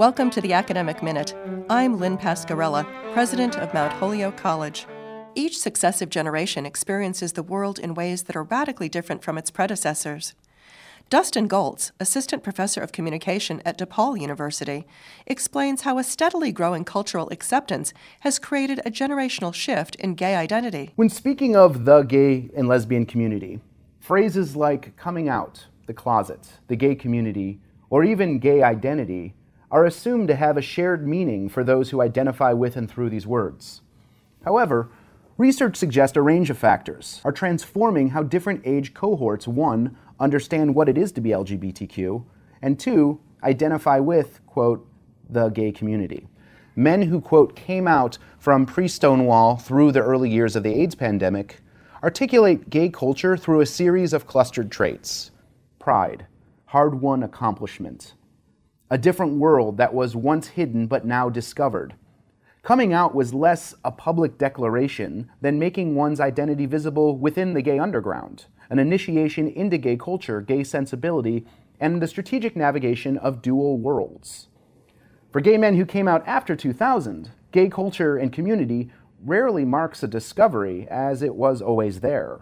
Welcome to the Academic Minute. I'm Lynn Pascarella, president of Mount Holyoke College. Each successive generation experiences the world in ways that are radically different from its predecessors. Dustin Goltz, assistant professor of communication at DePaul University, explains how a steadily growing cultural acceptance has created a generational shift in gay identity. When speaking of the gay and lesbian community, phrases like coming out, the closet, the gay community, or even gay identity are assumed to have a shared meaning for those who identify with and through these words. However, research suggests a range of factors are transforming how different age cohorts, one, understand what it is to be LGBTQ, and two, identify with, quote, the gay community. Men who, quote, came out from pre-Stonewall through the early years of the AIDS pandemic articulate gay culture through a series of clustered traits: pride, hard-won accomplishment, a different world that was once hidden but now discovered. Coming out was less a public declaration than making one's identity visible within the gay underground, an initiation into gay culture, gay sensibility, and the strategic navigation of dual worlds. For gay men who came out after 2000, gay culture and community rarely marks a discovery, as it was always there.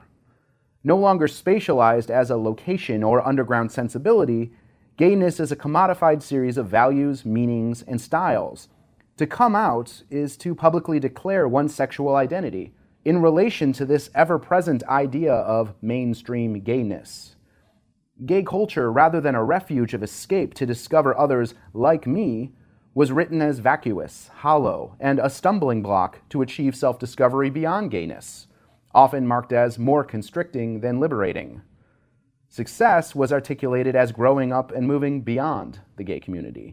No longer spatialized as a location or underground sensibility, gayness is a commodified series of values, meanings, and styles. To come out is to publicly declare one's sexual identity in relation to this ever-present idea of mainstream gayness. Gay culture, rather than a refuge of escape to discover others like me, was written as vacuous, hollow, and a stumbling block to achieve self-discovery beyond gayness, often marked as more constricting than liberating. Success was articulated as growing up and moving beyond the gay community.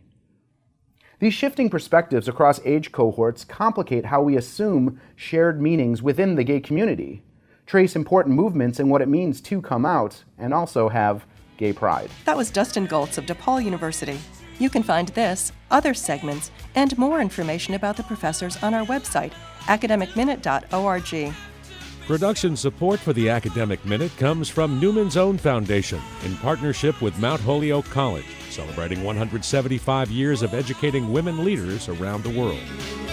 These shifting perspectives across age cohorts complicate how we assume shared meanings within the gay community, trace important movements in what it means to come out, and also have gay pride. That was Dustin Goltz of DePaul University. You can find this, other segments, and more information about the professors on our website, academicminute.org. Production support for the Academic Minute comes from Newman's Own Foundation in partnership with Mount Holyoke College, celebrating 175 years of educating women leaders around the world.